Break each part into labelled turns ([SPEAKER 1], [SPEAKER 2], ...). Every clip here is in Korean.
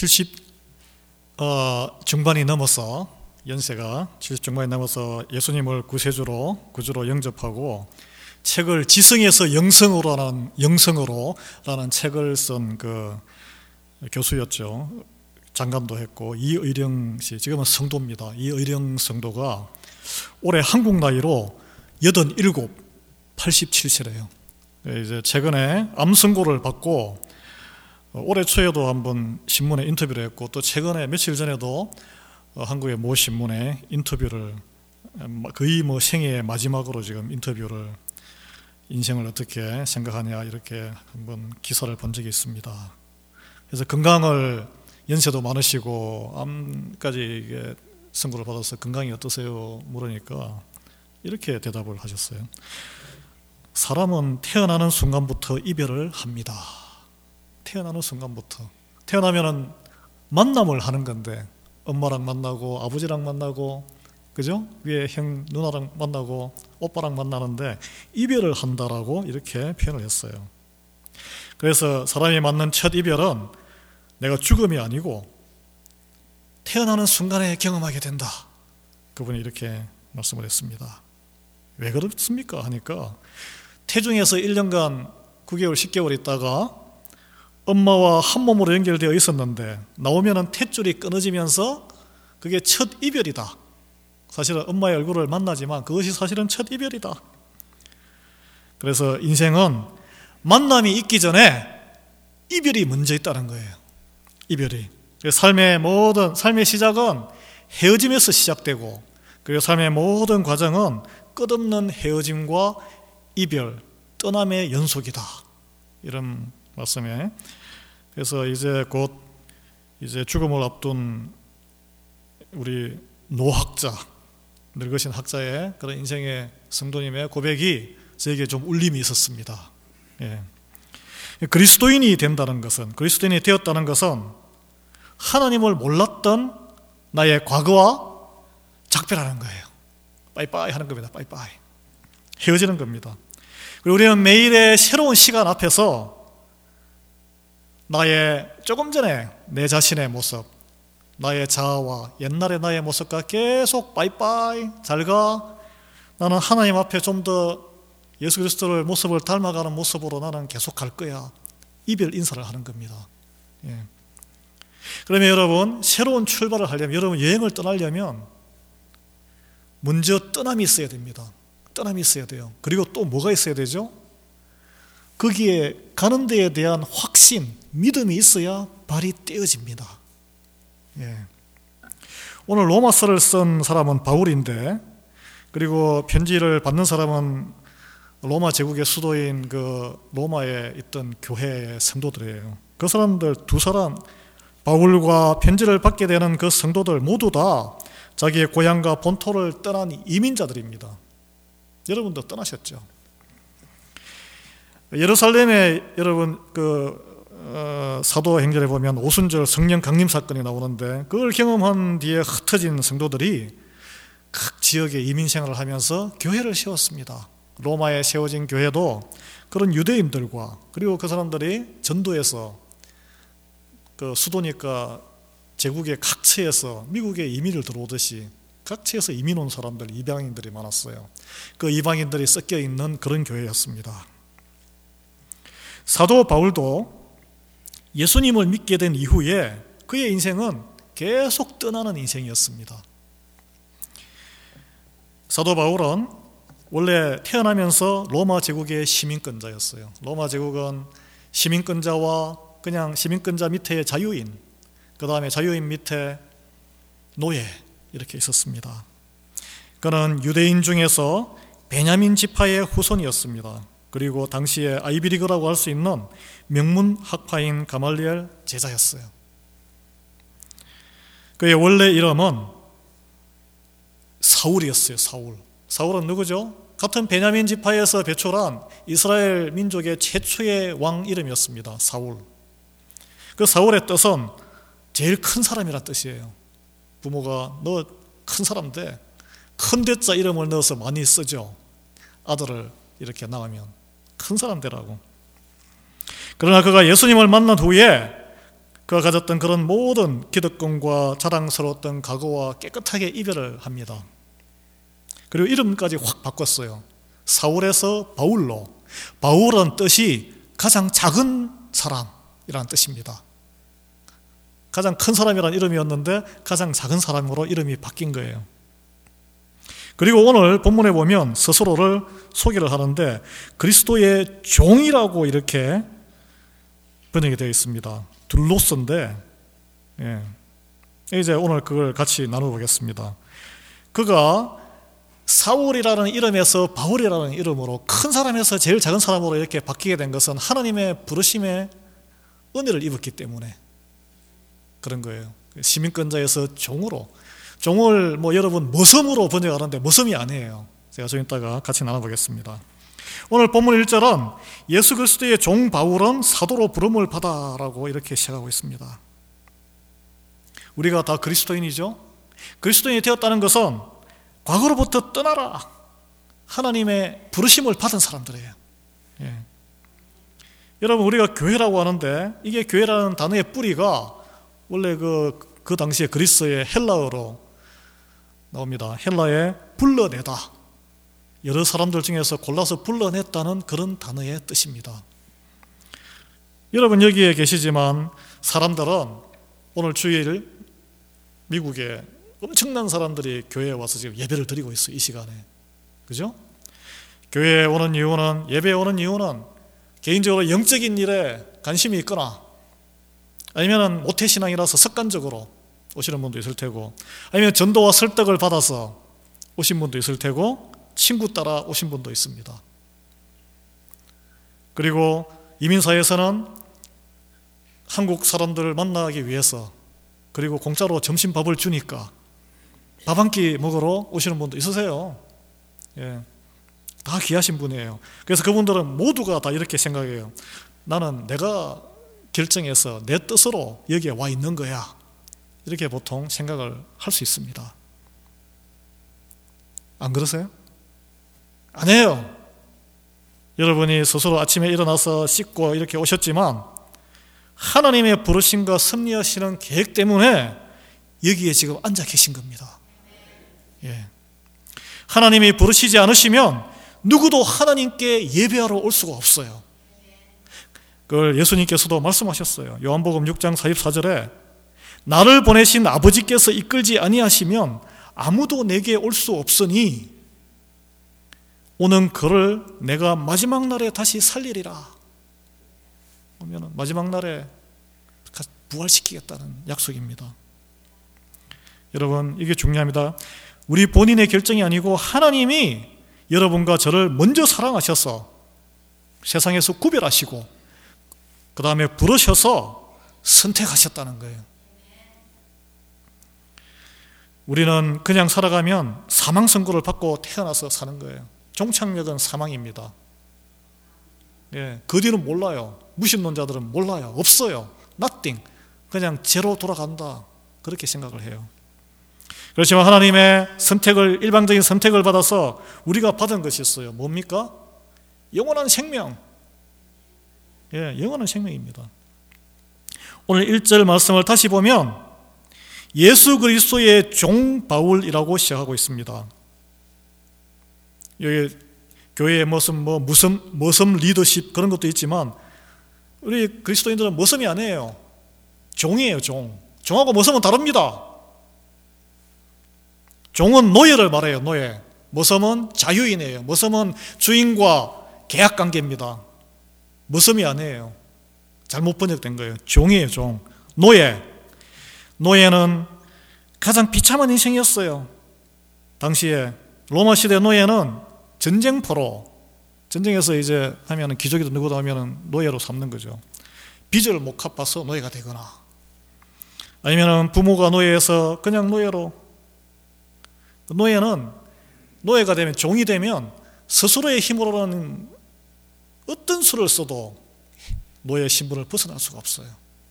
[SPEAKER 1] 70 중반이 넘어서 연세가 70 중반이 넘어서 예수님을 구주로 영접하고 책을 지성에서 영성으로라는 책을 쓴 그 교수였죠. 장관도 했고 이의령 씨, 지금은 성도입니다. 이의령 성도가 올해 한국 나이로 87, 87세래요. 이제 최근에 암 선고를 받고 올해 초에도 한번 신문에 인터뷰를 했고 또 최근에 며칠 전에도 한국의 모 신문에 인터뷰를 거의 생애의 마지막으로 지금 인터뷰를 인생을 어떻게 생각하냐 이렇게 한번 기사를 본 적이 있습니다. 그래서 건강을 연세도 많으시고 암까지 이게 선고를 받아서 건강이 어떠세요? 물으니까 이렇게 대답을 하셨어요. 사람은 태어나는 순간부터 이별을 합니다. 태어나는 순간부터. 태어나면은 만남을 하는 건데 엄마랑 만나고 아버지랑 만나고 그죠? 위에 형 누나랑 만나고 오빠랑 만나는데 이별을 한다라고 이렇게 표현을 했어요. 그래서 사람이 맞는 첫 이별은 내가 죽음이 아니고 태어나는 순간에 경험하게 된다. 그분이 이렇게 말씀을 했습니다. 왜 그렇습니까? 하니까 태중에서 1년간 9개월, 10개월 있다가 엄마와 한 몸으로 연결되어 있었는데 나오면은 탯줄이 끊어지면서 그게 첫 이별이다. 사실은 엄마의 얼굴을 만나지만 그것이 사실은 첫 이별이다. 그래서 인생은 만남이 있기 전에 이별이 먼저 있다는 거예요. 이별이. 삶의 시작은 헤어짐에서 시작되고 그리고 삶의 모든 과정은 끝없는 헤어짐과 이별, 떠남의 연속이다. 이런 말씀에 그래서 이제 곧 죽음을 앞둔 우리 노학자, 늙으신 학자의 그런 인생의 성도님의 고백이 저에게 좀 울림이 있었습니다. 예. 그리스도인이 되었다는 것은 하나님을 몰랐던 나의 과거와 작별하는 거예요. 빠이빠이 하는 겁니다. 빠이빠이. 헤어지는 겁니다. 그리고 우리는 매일의 새로운 시간 앞에서 조금 전에 내 자신의 모습, 나의 자아와 옛날의 나의 모습과 계속 빠이빠이 잘가 나는 하나님 앞에 좀 더 예수 그리스도를 모습을 닮아가는 모습으로 나는 계속 갈 거야. 이별 인사를 하는 겁니다. 예. 그러면 여러분 새로운 출발을 하려면 여러분 여행을 떠나려면 먼저 떠남이 있어야 됩니다. 떠남이 있어야 돼요. 그리고 또 뭐가 있어야 되죠? 거기에 가는 데에 대한 확신, 믿음이 있어야 발이 떼어집니다. 예. 오늘 로마서를 쓴 사람은 바울인데 그리고 편지를 받는 사람은 로마 제국의 수도인 그 로마에 있던 교회의 성도들이에요. 그 사람들 두 사람 바울과 편지를 받게 되는 그 성도들 모두 다 자기의 고향과 본토를 떠난 이민자들입니다. 여러분도 떠나셨죠? 예루살렘에 여러분 사도행전에 보면 오순절 성령 강림 사건이 나오는데 그걸 경험한 뒤에 흩어진 성도들이 각 지역에 이민 생활을 하면서 교회를 세웠습니다. 로마에 세워진 교회도 그런 유대인들과 그리고 그 사람들이 전도해서 그 수도니까 제국의 각처에서 미국에 이민을 들어오듯이 각처에서 이민 온 사람들, 이방인들이 많았어요. 그 이방인들이 섞여 있는 그런 교회였습니다. 사도 바울도 예수님을 믿게 된 이후에 그의 인생은 계속 떠나는 인생이었습니다. 사도 바울은 원래 태어나면서 로마 제국의 시민권자였어요. 로마 제국은 시민권자와 그냥 시민권자 밑에 자유인, 그 다음에 자유인 밑에 노예 이렇게 있었습니다. 그는 유대인 중에서 베냐민 지파의 후손이었습니다. 그리고 당시에 아이비리그라고 할 수 있는 명문 학파인 가말리엘 제자였어요. 그의 원래 이름은 사울이었어요. 사울은 누구죠? 같은 베냐민 지파에서 배출한 이스라엘 민족의 최초의 왕 이름이었습니다. 사울. 그 사울의 뜻은 제일 큰 사람이란 뜻이에요. 부모가 너 큰 사람 돼. 큰 대자 이름을 넣어서 많이 쓰죠. 아들을 이렇게 낳으면 큰 사람 되라고. 그러나 그가 예수님을 만난 후에 그가 가졌던 그런 모든 기득권과 자랑스러웠던 과거와 깨끗하게 이별을 합니다. 그리고 이름까지 확 바꿨어요. 사울에서 바울로. 바울은 뜻이 가장 작은 사람이라는 뜻입니다. 가장 큰 사람이라는 이름이었는데 가장 작은 사람으로 이름이 바뀐 거예요. 그리고 오늘 본문에 보면 스스로를 소개를 하는데 그리스도의 종이라고 이렇게 번역이 되어 있습니다. 둘로스인데 이제 오늘 그걸 같이 나눠보겠습니다. 그가 사울이라는 이름에서 바울이라는 이름으로 큰 사람에서 제일 작은 사람으로 이렇게 바뀌게 된 것은 하나님의 부르심에 은혜를 입었기 때문에 그런 거예요. 시민권자에서 종으로. 종을 여러분 머슴으로 번역하는데 머슴이 아니에요. 제가 좀 이따가 같이 나눠보겠습니다. 오늘 본문 1절은 예수 그리스도의 종 바울은 사도로 부름을 받아라고 이렇게 시작하고 있습니다. 우리가 다 그리스도인이죠. 그리스도인이 되었다는 것은 과거로부터 떠나라 하나님의 부르심을 받은 사람들이에요. 여러분 우리가 교회라고 하는데 이게 교회라는 단어의 뿌리가 원래 그 당시에 그리스의 헬라어로 나옵니다. 헬라의 불러내다, 여러 사람들 중에서 골라서 불러냈다는 그런 단어의 뜻입니다. 여러분 여기에 계시지만 사람들은 오늘 주일 미국에 엄청난 사람들이 교회에 와서 지금 예배를 드리고 있어요. 이 시간에. 그죠? 교회에 오는 이유는, 예배에 오는 이유는 개인적으로 영적인 일에 관심이 있거나 아니면 모태신앙이라서 습관적으로 오시는 분도 있을 테고 아니면 전도와 설득을 받아서 오신 분도 있을 테고 친구 따라 오신 분도 있습니다. 그리고 이민사회에서는 한국 사람들을 만나기 위해서 그리고 공짜로 점심밥을 주니까 밥 한 끼 먹으러 오시는 분도 있으세요. 다 귀하신 분이에요. 그래서 그분들은 모두가 다 이렇게 생각해요. 나는 내가 결정해서 내 뜻으로 여기에 와 있는 거야. 이렇게 보통 생각을 할 수 있습니다. 안 그러세요? 아니에요. 여러분이 스스로 아침에 일어나서 씻고 이렇게 오셨지만 하나님의 부르심과 섭리하시는 계획 때문에 여기에 지금 앉아 계신 겁니다. 하나님이 부르시지 않으시면 누구도 하나님께 예배하러 올 수가 없어요. 그걸 예수님께서도 말씀하셨어요. 요한복음 6장 44절에 나를 보내신 아버지께서 이끌지 아니하시면 아무도 내게 올 수 없으니 오는 그를 내가 마지막 날에 다시 살리리라. 그러면 마지막 날에 부활시키겠다는 약속입니다. 여러분 이게 중요합니다. 우리 본인의 결정이 아니고 하나님이 여러분과 저를 먼저 사랑하셔서 세상에서 구별하시고 그 다음에 부르셔서 선택하셨다는 거예요. 우리는 그냥 살아가면 사망 선고를 받고 태어나서 사는 거예요. 종착역은 사망입니다. 그 뒤는 몰라요. 무신론자들은 몰라요. 없어요. nothing. 그냥 제로 돌아간다. 그렇게 생각을 해요. 그렇지만 하나님의 선택을, 일방적인 선택을 받아서 우리가 받은 것이 있어요. 뭡니까? 영원한 생명. 영원한 생명입니다. 오늘 1절 말씀을 다시 보면 예수 그리스도의 종 바울이라고 시작하고 있습니다. 여기 교회에 무슨 리더십 그런 것도 있지만 우리 그리스도인들은 머슴이 아니에요. 종이에요. 종하고 머슴은 다릅니다. 종은 노예를 말해요. 노예. 머슴은 자유인이에요. 머슴은 주인과 계약관계입니다. 머슴이 아니에요. 잘못 번역된 거예요. 종이에요. 종. 노예는 가장 비참한 인생이었어요. 당시에 로마 시대 노예는 전쟁포로, 전쟁에서 이제 하면은 기저귀도 누구도 하면은 노예로 삼는 거죠. 빚을 못 갚아서 노예가 되거나 아니면은 부모가 노예에서 그냥 노예로. 노예는 노예가 되면, 종이 되면 스스로의 힘으로는 어떤 수를 써도 노예 신분을 벗어날 수가 없어요.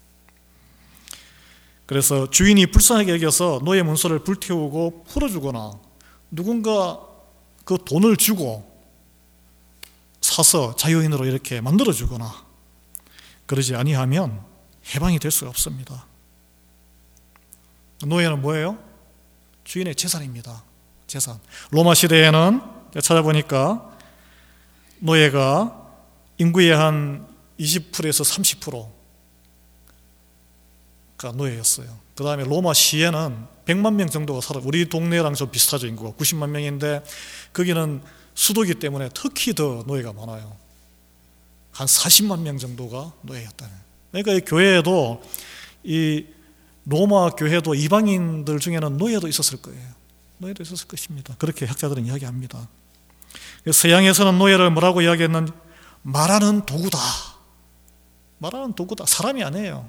[SPEAKER 1] 그래서 주인이 불쌍하게 여겨서 노예 문서를 불태우고 풀어주거나 누군가 그 돈을 주고 사서 자유인으로 이렇게 만들어주거나 그러지 아니하면 해방이 될 수가 없습니다. 노예는 뭐예요? 주인의 재산입니다. 재산. 로마 시대에는 찾아보니까 노예가 인구의 한 20%에서 30%가 노예였어요. 그 다음에 로마 시에는 100만 명 정도가 살아요. 우리 동네랑 좀 비슷하죠. 인구가 90만 명인데 거기는 수도기 때문에 특히 더 노예가 많아요. 한 40만 명 정도가 노예였다는. 그러니까 이 교회에도, 이 로마 교회도 이방인들 중에는 노예도 있었을 거예요. 노예도 있었을 것입니다. 그렇게 학자들은 이야기합니다. 서양에서는 노예를 뭐라고 이야기했는지, 말하는 도구다. 말하는 도구다. 사람이 아니에요.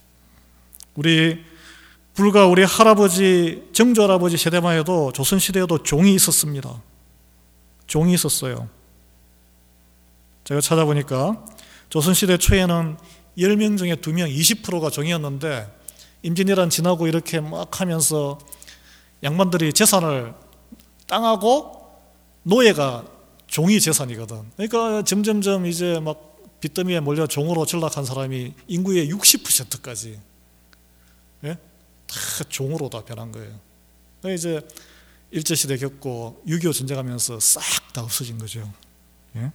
[SPEAKER 1] 불과 우리 할아버지, 정조 할아버지 세대만 해도 조선시대에도 종이 있었습니다. 종이 있었어요. 제가 찾아보니까 조선시대 초에는 10명 중에 2명, 20%가 종이었는데 임진왜란 지나고 이렇게 막 하면서 양반들이 재산을, 땅하고 노예가 종이 재산이거든. 그러니까 점점점 이제 막 빚더미에 몰려 종으로 전락한 사람이 인구의 60%까지, 예? 다 종으로 다 변한 거예요. 이제 일제시대 겪고 6.25 전쟁하면서 싹 다 없어진 거죠. 예?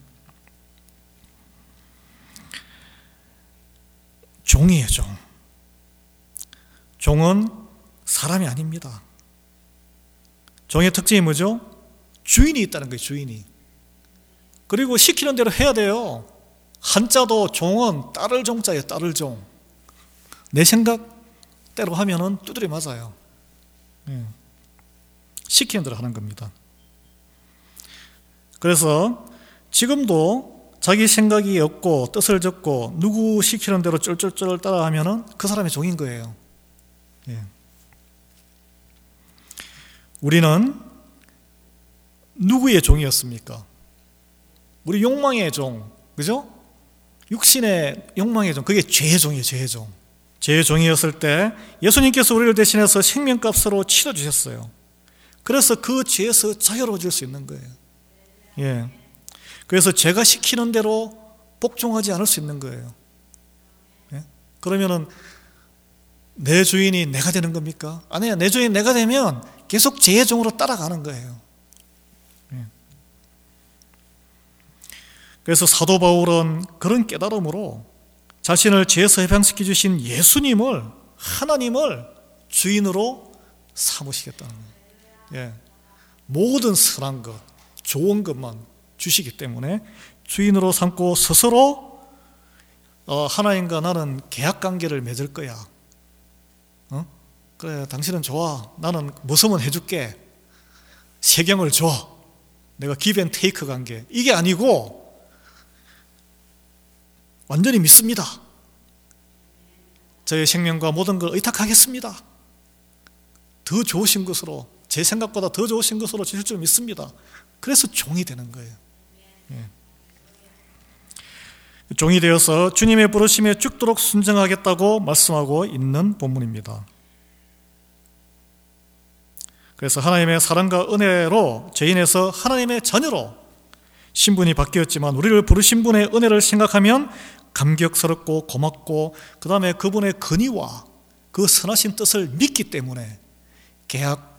[SPEAKER 1] 종이에요, 종. 종은 사람이 아닙니다. 종의 특징이 뭐죠? 주인이 있다는 거예요, 주인이. 그리고 시키는 대로 해야 돼요. 한자도 종은 따를 종자예요, 따를 종. 내 생각대로 하면은 두드려 맞아요. 시키는 대로 하는 겁니다. 그래서 지금도 자기 생각이 없고 뜻을 적고 누구 시키는 대로 쫄쫄쫄 따라하면은 그 사람의 종인 거예요. 우리는 누구의 종이었습니까? 우리 욕망의 종, 그죠? 육신의 욕망의 종, 그게 죄의 종이에요, 죄의 종. 죄의 종이었을 때 예수님께서 우리를 대신해서 생명값으로 치러주셨어요. 그래서 그 죄에서 자유로워질 수 있는 거예요. 예. 그래서 제가 시키는 대로 복종하지 않을 수 있는 거예요. 예? 그러면은 내 주인이 내가 되는 겁니까? 아니에요. 내 주인이 내가 되면 계속 죄의 종으로 따라가는 거예요. 예. 그래서 사도 바울은 그런 깨달음으로 자신을 죄에서 해방시켜 주신 예수님을, 하나님을 주인으로 삼으시겠다는 거예요. 예. 모든 선한 것, 좋은 것만 주시기 때문에 주인으로 삼고 스스로 하나님과 나는 계약관계를 맺을 거야. 그래, 당신은 좋아. 나는 무엇이면 해줄게. 세경을 줘. 내가 give and take 관계. 이게 아니고 완전히 믿습니다. 저의 생명과 모든 걸 의탁하겠습니다. 더 좋으신 것으로, 제 생각보다 더 좋으신 것으로 주실 줄 믿습니다. 그래서 종이 되는 거예요. 예. 종이 되어서 주님의 부르심에 죽도록 순종하겠다고 말씀하고 있는 본문입니다. 그래서 하나님의 사랑과 은혜로 죄인에서 하나님의 자녀로 신분이 바뀌었지만 우리를 부르신 분의 은혜를 생각하면 감격스럽고 고맙고, 그 다음에 그분의 근의와 그 선하신 뜻을 믿기 때문에 계약,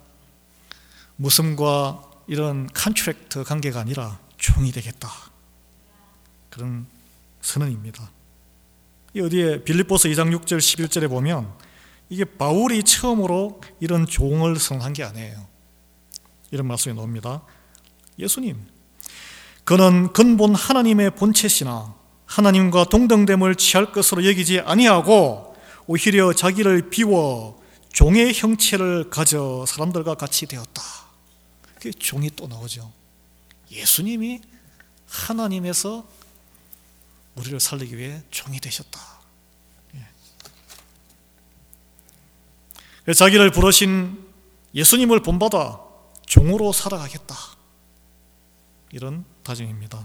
[SPEAKER 1] 무슨과 이런 컨트랙트 관계가 아니라 종이 되겠다, 그런 선언입니다. 어디에 빌립보서 2장 6절 11절에 보면 이게 바울이 처음으로 이런 종을 선언한 게 아니에요. 이런 말씀이 나옵니다. 예수님, 그는 근본 하나님의 본체시나 하나님과 동등됨을 취할 것으로 여기지 아니하고 오히려 자기를 비워 종의 형체를 가져 사람들과 같이 되었다. 그게 종이 또 나오죠. 예수님이 하나님에서 우리를 살리기 위해 종이 되셨다. 자기를 부르신 예수님을 본받아 종으로 살아가겠다, 이런 다짐입니다.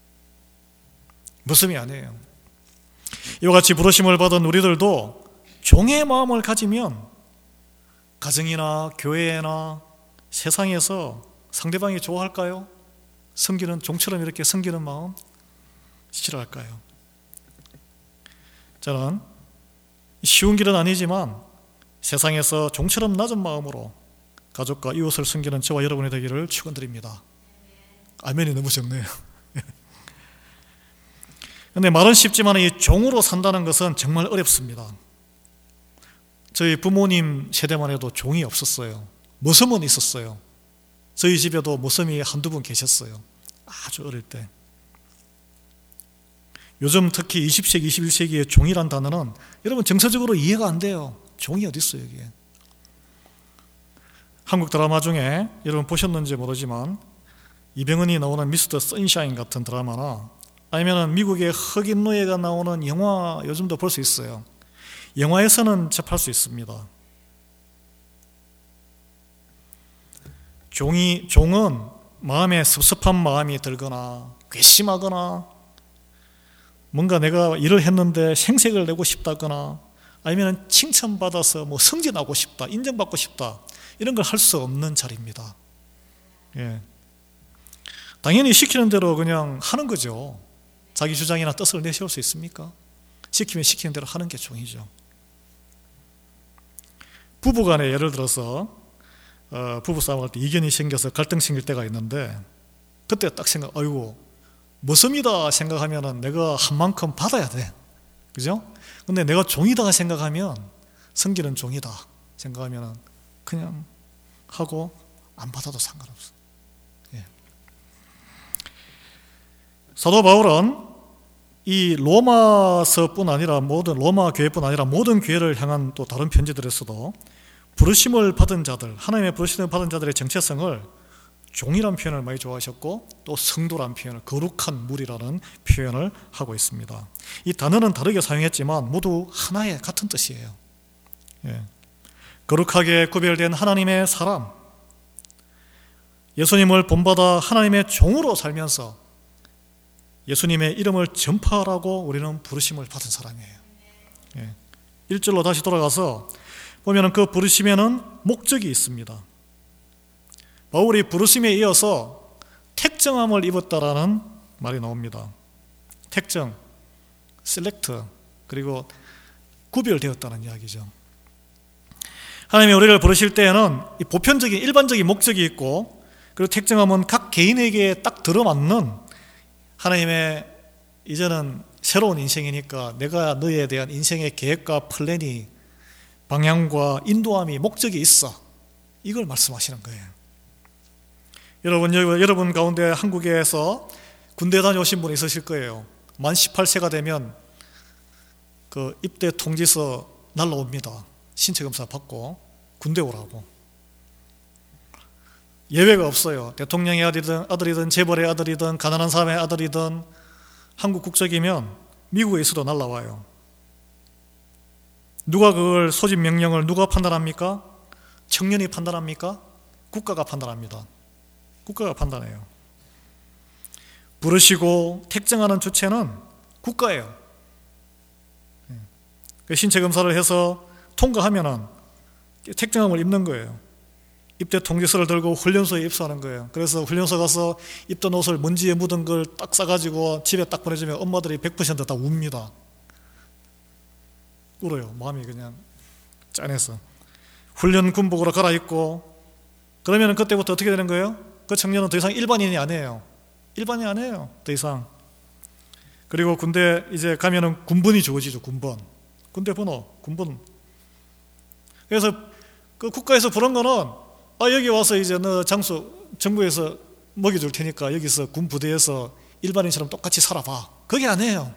[SPEAKER 1] 무슨이 아니에요. 이와 같이 부르심을 받은 우리들도 종의 마음을 가지면 가정이나 교회나 세상에서 상대방이 좋아할까요? 섬기는, 종처럼 이렇게 섬기는 마음 싫어할까요? 저는 쉬운 길은 아니지만 세상에서 종처럼 낮은 마음으로 가족과 이웃을 섬기는 저와 여러분이 되기를 축원드립니다. 아멘이 너무 적네요. 근데 말은 쉽지만 이 종으로 산다는 것은 정말 어렵습니다. 저희 부모님 세대만 해도 종이 없었어요. 머슴은 있었어요. 저희 집에도 머슴이 한두 분 계셨어요. 아주 어릴 때. 요즘 특히 20세기, 21세기의 종이란 단어는 여러분 정서적으로 이해가 안 돼요. 종이 어디 있어요, 여기에. 한국 드라마 중에 여러분 보셨는지 모르지만 이병헌이 나오는 미스터 선샤인 같은 드라마나 아니면 미국의 흑인 노예가 나오는 영화 요즘도 볼 수 있어요. 영화에서는 접할 수 있습니다. 종은 마음에 섭섭한 마음이 들거나 괘씸하거나 뭔가 내가 일을 했는데 생색을 내고 싶다거나 아니면 칭찬받아서 뭐 승진하고 싶다, 인정받고 싶다 이런 걸 할 수 없는 자리입니다. 예. 당연히 시키는 대로 그냥 하는 거죠. 자기 주장이나 뜻을 내세울 수 있습니까? 시키면 시키는 대로 하는 게 종이죠. 부부간에 예를 들어서 부부싸움할 때 이견이 생겨서 갈등 생길 때가 있는데 그때 딱 아이고 머슴이다 생각하면은 내가 한 만큼 받아야 돼. 그죠? 근데 내가 종이다 생각하면 섬기는 종이다 생각하면은 그냥 하고 안 받아도 상관없어. 예. 사도 바울은 이 로마서뿐 아니라 로마 교회뿐 아니라 모든 교회를 향한 또 다른 편지들에서도 부르심을 받은 자들, 하나님의 부르심을 받은 자들의 정체성을 종이란 표현을 많이 좋아하셨고 또 성도란 표현을, 거룩한 무리라는 표현을 하고 있습니다. 이 단어는 다르게 사용했지만 모두 하나의 같은 뜻이에요. 예. 거룩하게 구별된 하나님의 사람, 예수님을 본받아 하나님의 종으로 살면서 예수님의 이름을 전파하라고 우리는 부르심을 받은 사람이에요. 예. 1절로 다시 돌아가서 보면 그 부르심에는 목적이 있습니다. 바울이 부르심에 이어서 택정함을 입었다라는 말이 나옵니다. 택정, select, 그리고 구별되었다는 이야기죠. 하나님이 우리를 부르실 때에는 보편적인 일반적인 목적이 있고 그리고 택정함은 각 개인에게 딱 들어맞는 하나님의 이제는 새로운 인생이니까 내가 너에 대한 인생의 계획과 플랜이 방향과 목적이 있어. 이걸 말씀하시는 거예요. 여러분 가운데 한국에서 군대 다녀오신 분이 있으실 거예요. 만 18세가 되면 그 입대 통지서 날라옵니다. 신체 검사 받고 군대 오라고. 예외가 없어요. 대통령의 아들이든 재벌의 아들이든 가난한 사람의 아들이든 한국 국적이면 미국에 있어도 날라와요. 누가 그걸 소집 명령을 누가 판단합니까? 청년이 판단합니까? 국가가 판단합니다. 국가가 판단해요. 부르시고 택정하는 주체는 국가예요. 신체 검사를 해서 통과하면은 택정함을 입는 거예요. 입대 통지서를 들고 훈련소에 입소하는 거예요. 그래서 훈련소 가서 입던 옷을 먼지에 묻은 걸 딱 싸가지고 집에 딱 보내주면 엄마들이 100% 다 웁니다. 울어요. 마음이 그냥 짠해서. 훈련 군복으로 갈아입고 그러면 그때부터 어떻게 되는 거예요? 그 청년은 더 이상 일반인이 아니에요. 일반인이 아니에요. 더 이상. 그리고 군대 이제 가면은 군번이 주어지죠. 군대 번호, 군번. 그래서 그 국가에서 부른 거는 여기 와서 이제 너 장수 정부에서 먹여줄 테니까 여기서 군 부대에서 일반인처럼 똑같이 살아봐. 그게 아니에요.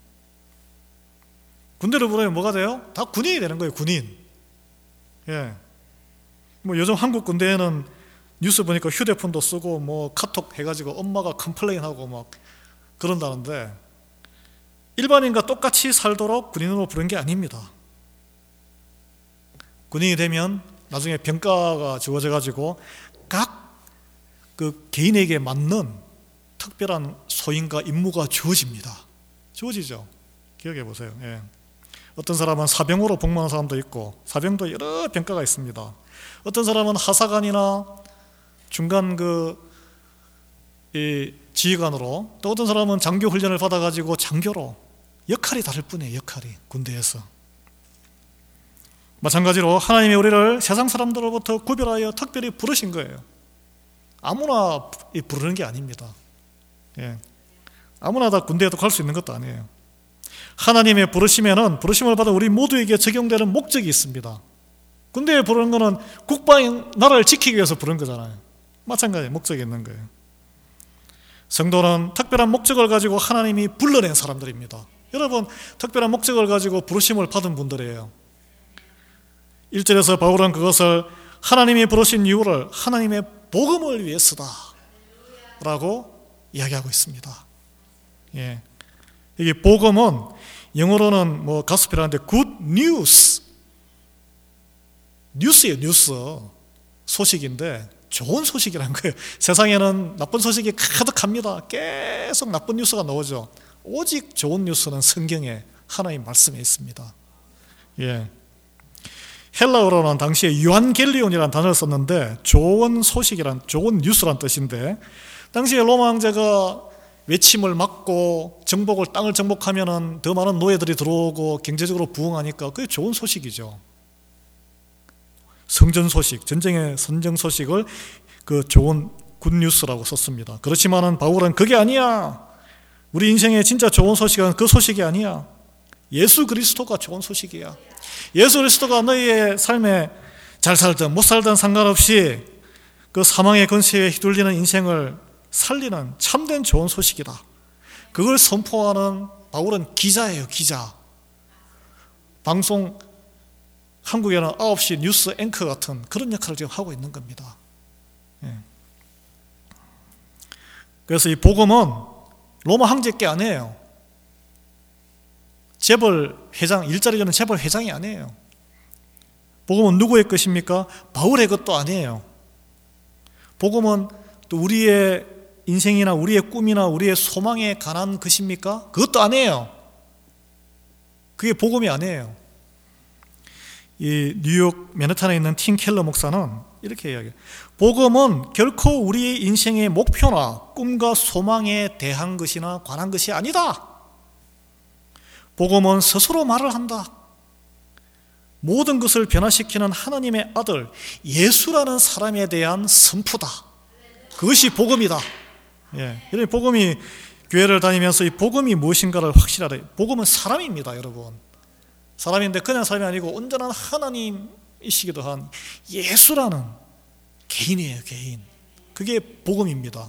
[SPEAKER 1] 군대를 부르면 뭐가 돼요? 다 군인이 되는 거예요. 군인. 예. 뭐 요즘 한국 군대에는 뉴스 보니까 휴대폰도 쓰고 뭐 카톡 해가지고 엄마가 컴플레인하고 막 그런다는데 일반인과 똑같이 살도록 군인으로 부른 게 아닙니다. 군인이 되면 나중에 병가가 주어져 가지고 각 그 개인에게 맞는 특별한 소임과 임무가 주어집니다. 주어지죠. 기억해 보세요. 예. 어떤 사람은 사병으로 복무하는 사람도 있고 사병도 여러 병가가 있습니다. 어떤 사람은 하사관이나 중간 이 지휘관으로, 또 어떤 사람은 장교 훈련을 받아가지고 장교로, 역할이 다를 뿐이에요. 역할이 군대에서. 마찬가지로 하나님이 우리를 세상 사람들로부터 구별하여 특별히 부르신 거예요. 아무나 부르는 게 아닙니다. 예. 아무나 다 군대에도 갈 수 있는 것도 아니에요. 하나님의 부르심에는 부르심을 받은 우리 모두에게 적용되는 목적이 있습니다. 군대에 부르는 거는 국방 나라를 지키기 위해서 부른 거잖아요. 마찬가지 목적이 있는 거예요. 성도는 특별한 목적을 가지고 하나님이 불러낸 사람들입니다. 여러분, 특별한 목적을 가지고 부르심을 받은 분들이에요. 1절에서 바울은 그것을 하나님이 부르신 이유를 하나님의 복음을 위해서다 라고 이야기하고 있습니다. 예. 이게 복음은 영어로는 가스펠이라는데 good news, 뉴스예요. 뉴스, 소식인데 좋은 소식이라는 거예요. 세상에는 나쁜 소식이 가득합니다. 계속 나쁜 뉴스가 나오죠. 오직 좋은 뉴스는 성경에 하나님 말씀에 있습니다. 예. 헬라어로는 당시에 유안겔리온이라는 단어를 썼는데 좋은 소식이란, 좋은 뉴스란 뜻인데, 당시에 로마 황제가 외침을 막고 땅을 정복하면은 더 많은 노예들이 들어오고 경제적으로 부흥하니까 그게 좋은 소식이죠. 성전 소식, 전쟁의 선정 소식을 그 좋은 굿뉴스라고 썼습니다. 그렇지만은 바울은 그게 아니야. 우리 인생의 진짜 좋은 소식은 그 소식이 아니야. 예수 그리스도가 좋은 소식이야. 예수 그리스도가 너희의 삶에 잘 살든 못 살든 상관없이 그 사망의 근세에 휘둘리는 인생을 살리는 참된 좋은 소식이다. 그걸 선포하는 바울은 기자예요. 기자. 방송, 한국에는 9시 뉴스 앵커 같은 그런 역할을 지금 하고 있는 겁니다. 예. 그래서 이 복음은 로마 황제 게 아니에요. 재벌 회장, 일자리 주는 재벌 회장이 아니에요. 복음은 누구의 것입니까? 바울의 것도 아니에요. 복음은 또 우리의 인생이나 우리의 꿈이나 우리의 소망에 관한 것입니까? 그것도 아니에요. 그게 복음이 아니에요. 이 뉴욕 맨해튼에 있는 팀 켈러 목사는 이렇게 이야기해요. 복음은 결코 우리의 인생의 목표나 꿈과 소망에 대한 것이나 관한 것이 아니다. 복음은 스스로 말을 한다. 모든 것을 변화시키는 하나님의 아들 예수라는 사람에 대한 선포다. 그것이 복음이다. 예, 이런 복음이, 교회를 다니면서 이 복음이 무엇인가를 확실하래. 복음은 사람입니다, 여러분. 사람인데 그냥 사람이 아니고 온전한 하나님이시기도 한 예수라는 개인이에요, 개인. 그게 복음입니다.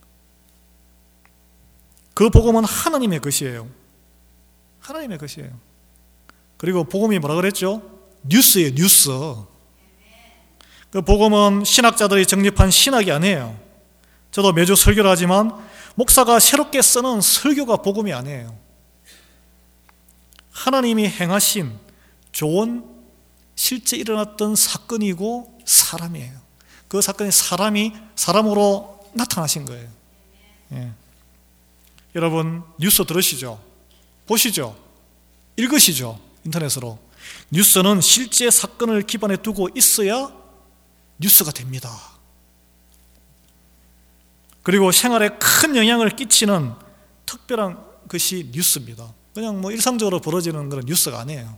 [SPEAKER 1] 그 복음은 하나님의 것이에요. 하나님의 것이에요. 그리고 복음이 뭐라 그랬죠? 뉴스예요, 뉴스. 그 복음은 신학자들이 정립한 신학이 아니에요. 저도 매주 설교를 하지만 목사가 새롭게 쓰는 설교가 복음이 아니에요. 하나님이 행하신 좋은 실제 일어났던 사건이고 사람이에요. 그 사건이 사람으로 나타나신 거예요. 예. 여러분 뉴스 들으시죠? 보시죠? 읽으시죠? 인터넷으로. 뉴스는 실제 사건을 기반에 두고 있어야 뉴스가 됩니다. 그리고 생활에 큰 영향을 끼치는 특별한 것이 뉴스입니다. 그냥 일상적으로 벌어지는 그런 뉴스가 아니에요.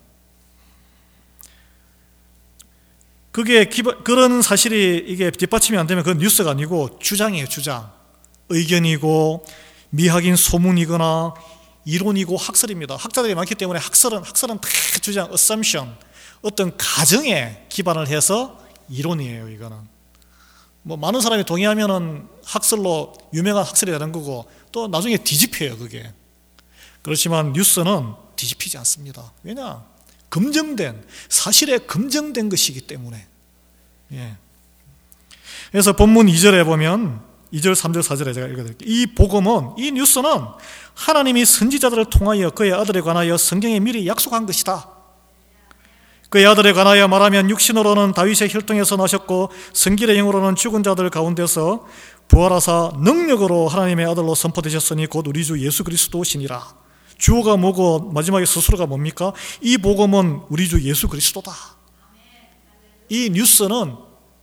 [SPEAKER 1] 그런 사실이 이게 뒷받침이 안 되면 그건 뉴스가 아니고 주장이에요, 주장. 의견이고 미학인 소문이거나 이론이고 학설입니다. 학자들이 많기 때문에 학설은 다 주장, assumption, 어떤 가정에 기반을 해서 이론이에요. 이거는 많은 사람이 동의하면은 학설로 유명한 학설이 되는 거고 또 나중에 뒤집혀요, 그게. 그렇지만 뉴스는 뒤집히지 않습니다. 왜냐? 사실에 검증된 것이기 때문에. 예. 그래서 본문 2절에 보면 2절, 3절, 4절에 제가 읽어드릴게요. 이 복음은, 이 뉴스는 하나님이 선지자들을 통하여 그의 아들에 관하여 성경에 미리 약속한 것이다. 그의 아들에 관하여 말하면 육신으로는 다윗의 혈통에서 나셨고 성길의 영으로는 죽은 자들 가운데서 부활하사 능력으로 하나님의 아들로 선포되셨으니 곧 우리 주 예수 그리스도시니라. 주어가 뭐고 마지막에 스스로가 뭡니까? 이 복음은 우리 주 예수 그리스도다. 이 뉴스는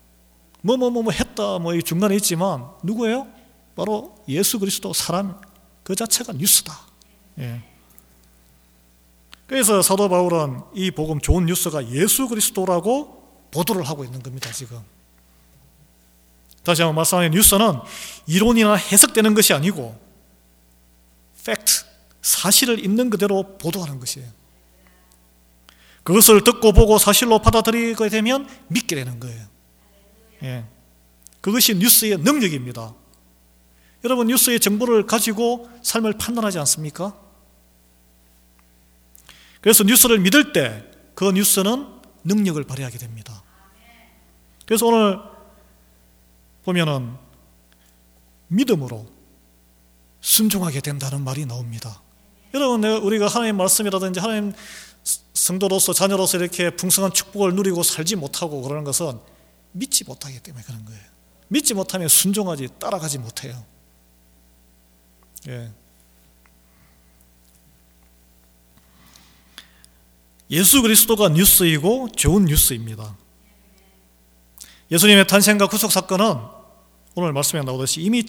[SPEAKER 1] 했다 이 중간에 있지만 누구예요? 바로 예수 그리스도 사람 그 자체가 뉴스다. 예. 그래서 사도 바울은 이 복음 좋은 뉴스가 예수 그리스도라고 보도를 하고 있는 겁니다. 지금 다시 한번 말씀하면 뉴스는 이론이나 해석되는 것이 아니고 팩트, 사실을 있는 그대로 보도하는 것이에요. 그것을 듣고 보고 사실로 받아들이게 되면 믿게 되는 거예요. 예. 그것이 뉴스의 능력입니다. 여러분, 뉴스의 정보를 가지고 삶을 판단하지 않습니까? 그래서 뉴스를 믿을 때 그 뉴스는 능력을 발휘하게 됩니다. 그래서 오늘 보면은 믿음으로 순종하게 된다는 말이 나옵니다. 여러분, 우리가 하나님 말씀이라든지 하나님 성도로서 자녀로서 이렇게 풍성한 축복을 누리고 살지 못하고 그러는 것은 믿지 못하기 때문에 그런 거예요. 믿지 못하면 순종하지 따라가지 못해요. 예. 예수 그리스도가 뉴스이고 좋은 뉴스입니다. 예수님의 탄생과 구속 사건은 오늘 말씀에 나오듯이 이미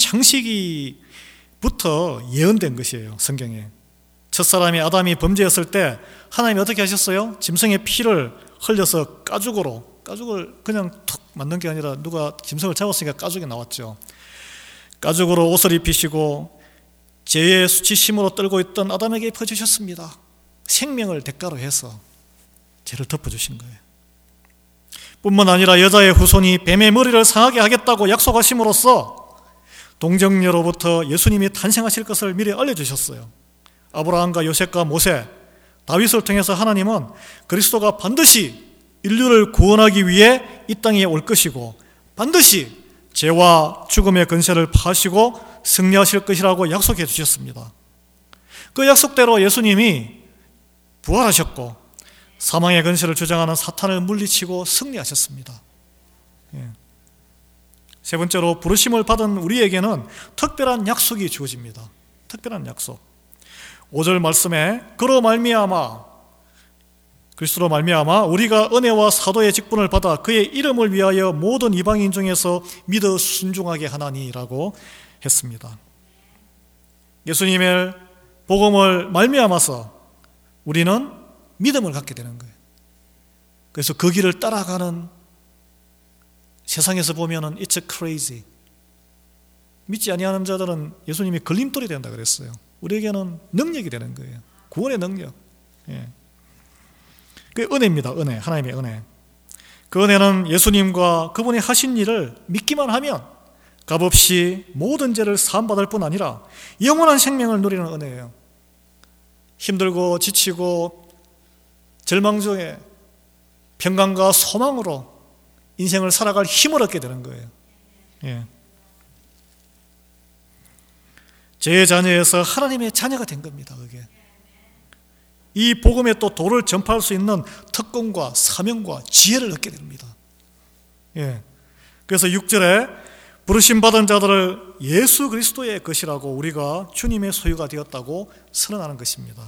[SPEAKER 1] 창세기부터 예언된 것이에요. 성경에. 첫사람이 아담이 범죄했을 때 하나님이 어떻게 하셨어요? 짐승의 피를 흘려서 가죽을 그냥 툭 만든 게 아니라 누가 짐승을 잡았으니까 가죽이 나왔죠. 가죽으로 옷을 입히시고 죄의 수치심으로 떨고 있던 아담에게 입혀주셨습니다. 생명을 대가로 해서 죄를 덮어주신 거예요. 뿐만 아니라 여자의 후손이 뱀의 머리를 상하게 하겠다고 약속하심으로써 동정녀로부터 예수님이 탄생하실 것을 미리 알려주셨어요. 아브라함과 요셉과 모세, 다윗을 통해서 하나님은 그리스도가 반드시 인류를 구원하기 위해 이 땅에 올 것이고 반드시 죄와 죽음의 근세를 파시고 승리하실 것이라고 약속해 주셨습니다. 그 약속대로 예수님이 부활하셨고 사망의 근세를 주장하는 사탄을 물리치고 승리하셨습니다. 예. 세 번째로 부르심을 받은 우리에게는 특별한 약속이 주어집니다. 특별한 약속. 5절 말씀에 그로 말미암아 그리스도로 말미암아 우리가 은혜와 사도의 직분을 받아 그의 이름을 위하여 모든 이방인 중에서 믿어 순종하게 하나니라고 했습니다. 예수님의 복음을 말미암아서 우리는 믿음을 갖게 되는 거예요. 그래서 그 길을 따라가는 세상에서 보면은 it's crazy. 믿지 아니하는 자들은 예수님이 걸림돌이 된다 그랬어요. 우리에게는 능력이 되는 거예요. 구원의 능력. 예. 그 은혜입니다. 은혜. 하나님의 은혜. 그 은혜는 예수님과 그분이 하신 일을 믿기만 하면 값없이 모든 죄를 사함받을 뿐 아니라 영원한 생명을 누리는 은혜예요. 힘들고 지치고 절망 중에 평강과 소망으로 인생을 살아갈 힘을 얻게 되는 거예요. 예. 제 자녀에서 하나님의 자녀가 된 겁니다. 그게. 이 복음의 또 도를 전파할 수 있는 특권과 사명과 지혜를 얻게 됩니다. 예. 그래서 6절에 부르심 받은 자들을 예수 그리스도의 것이라고 우리가 주님의 소유가 되었다고 선언하는 것입니다.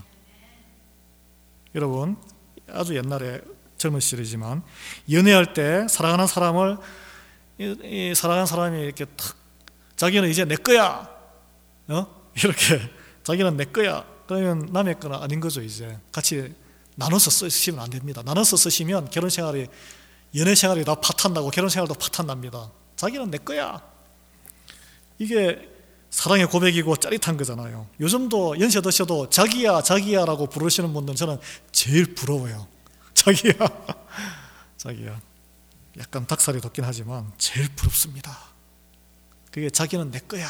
[SPEAKER 1] 여러분, 아주 옛날에 젊은 시절이지만 연애할 때 사랑하는 사람을 사랑하는 사람이 이렇게 탁 자기는 이제 내 거야, 이렇게 자기는 내 거야. 그러면 남의 거는 아닌 거죠. 이제 같이 나눠서 쓰시면 안 됩니다. 나눠서 쓰시면 결혼 생활이 연애 생활이 다 파탄나고 결혼 생활도 파탄납니다. 자기는 내 거야. 이게 사랑의 고백이고 짜릿한 거잖아요. 요즘도 연세 드셔도 자기야 자기야라고 부르시는 분들은 저는 제일 부러워요. 자기야 자기야. 약간 닭살이 돋긴 하지만 제일 부럽습니다. 그게 자기는 내 거야.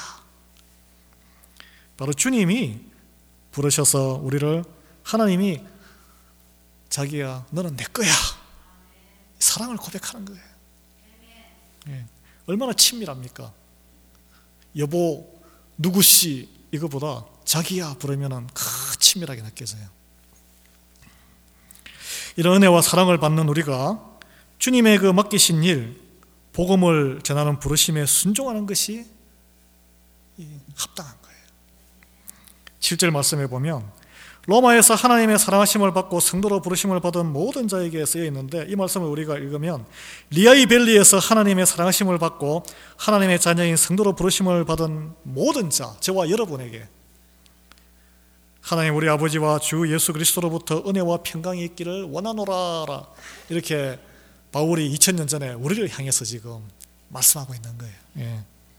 [SPEAKER 1] 바로 주님이 부르셔서 우리를 하나님이 자기야 너는 내 거야 사랑을 고백하는 거예요. 예. 얼마나 친밀합니까? 여보 누구씨 이거보다 자기야 부르면 친밀하게 느껴져요. 이런 은혜와 사랑을 받는 우리가 주님의 그 맡기신 일 복음을 전하는 부르심에 순종하는 것이 합당한 거예요. 7절 말씀에 보면 로마에서 하나님의 사랑하심을 받고 성도로 부르심을 받은 모든 자에게 쓰여 있는데 이 말씀을 우리가 읽으면 리아이벨리에서 하나님의 사랑하심을 받고 하나님의 자녀인 성도로 부르심을 받은 모든 자, 저와 여러분에게 하나님 우리 아버지와 주 예수 그리스도로부터 은혜와 평강이 있기를 원하노라. 이렇게 바울이 2000년 전에 우리를 향해서 지금 말씀하고 있는 거예요. 예.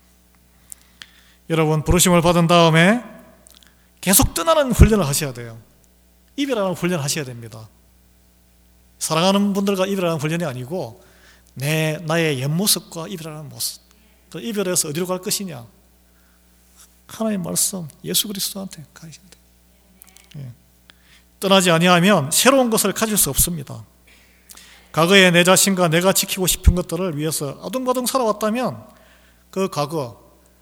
[SPEAKER 1] 여러분, 부르심을 받은 다음에 계속 떠나는 훈련을 하셔야 돼요. 이별하는 훈련을 하셔야 됩니다. 사랑하는 분들과 이별하는 훈련이 아니고 나의 옛모습과 이별하는 모습. 그 이별해서 어디로 갈 것이냐? 하나님 말씀, 예수 그리스도한테 가셔야 돼요. 예. 떠나지 아니하면 새로운 것을 가질 수 없습니다. 과거에 내 자신과 내가 지키고 싶은 것들을 위해서 아둥바둥 살아왔다면 그 과거가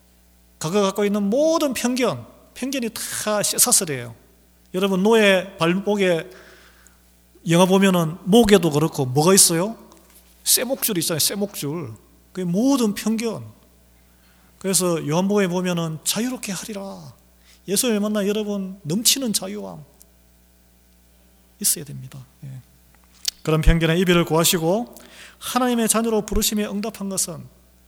[SPEAKER 1] 갖고 있는 모든 편견이 다 쇠사슬이에요. 여러분, 노예 발목에 영화 보면은 목에도 그렇고 뭐가 있어요? 쇠목줄 있잖아요. 쇠목줄. 그게 모든 편견. 그래서 요한복음에 보면은 자유롭게 하리라. 예수를 만나 여러분 넘치는 자유함 있어야 됩니다. 예. 그런 편견의 이별을 구하시고 하나님의 자녀로 부르심에 응답한 것은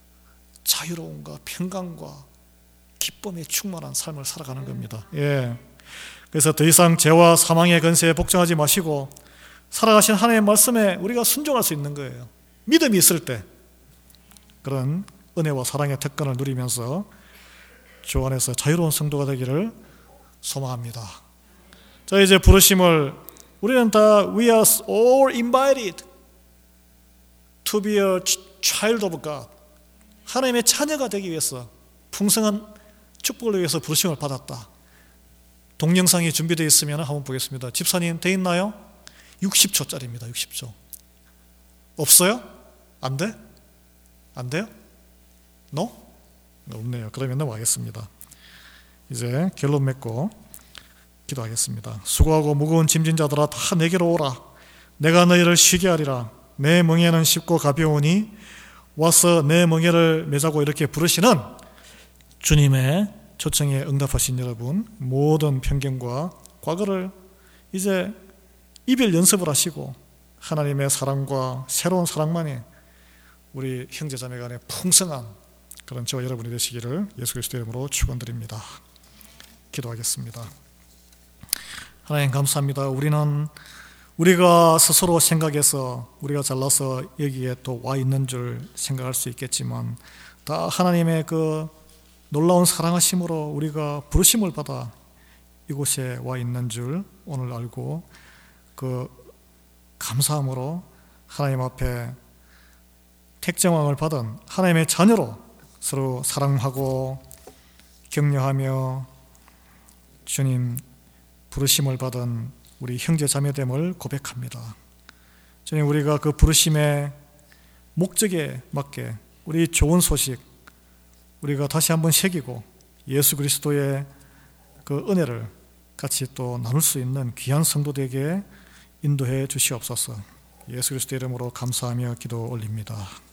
[SPEAKER 1] 자유로움과 평강과 기쁨에 충만한 삶을 살아가는 겁니다. 예. 그래서 더 이상 죄와 사망의 권세에 복종하지 마시고 살아가신 하나님의 말씀에 우리가 순종할 수 있는 거예요. 믿음이 있을 때 그런 은혜와 사랑의 특권을 누리면서 주 안에서 자유로운 성도가 되기를 소망합니다. 자, 이제 부르심을 우리는 다 We are all invited to be a child of God. 하나님의 자녀가 되기 위해서 풍성한 축복을 위해서 부르심을 받았다. 동영상이 준비되어 있으면 한번 보겠습니다. 집사님 돼 있나요? 60초짜리입니다. 60초. 없어요? 안 돼? 안 돼요? No? 없네요. 그러면 넘어가겠습니다. 이제 결론 맺고 기도하겠습니다. 수고하고 무거운 짐진 자들아 다 내게로 오라. 내가 너희를 쉬게 하리라. 내 멍에는 쉽고 가벼우니 와서 내 멍에를 매자고 이렇게 부르시는 주님의 초청에 응답하신 여러분, 모든 편견과 과거를 이제 이별 연습을 하시고 하나님의 사랑과 새로운 사랑만이 우리 형제자매 간에 풍성한 그런 저와 여러분이 되시기를 예수 그리스도의 이름으로 축원드립니다. 기도하겠습니다. 하나님 감사합니다. 우리가 스스로 생각해서 우리가 잘나서 여기에 또 와 있는 줄 생각할 수 있겠지만 다 하나님의 그 놀라운 사랑하심으로 우리가 부르심을 받아 이곳에 와 있는 줄 오늘 알고 그 감사함으로 하나님 앞에 택정왕을 받은 하나님의 자녀로 서로 사랑하고 격려하며 주님 부르심을 받은 우리 형제 자매됨을 고백합니다. 주님, 우리가 그 부르심의 목적에 맞게 우리 좋은 소식 우리가 다시 한번 새기고 예수 그리스도의 그 은혜를 같이 또 나눌 수 있는 귀한 성도들에게 인도해 주시옵소서. 예수 그리스도의 이름으로 감사하며 기도 올립니다.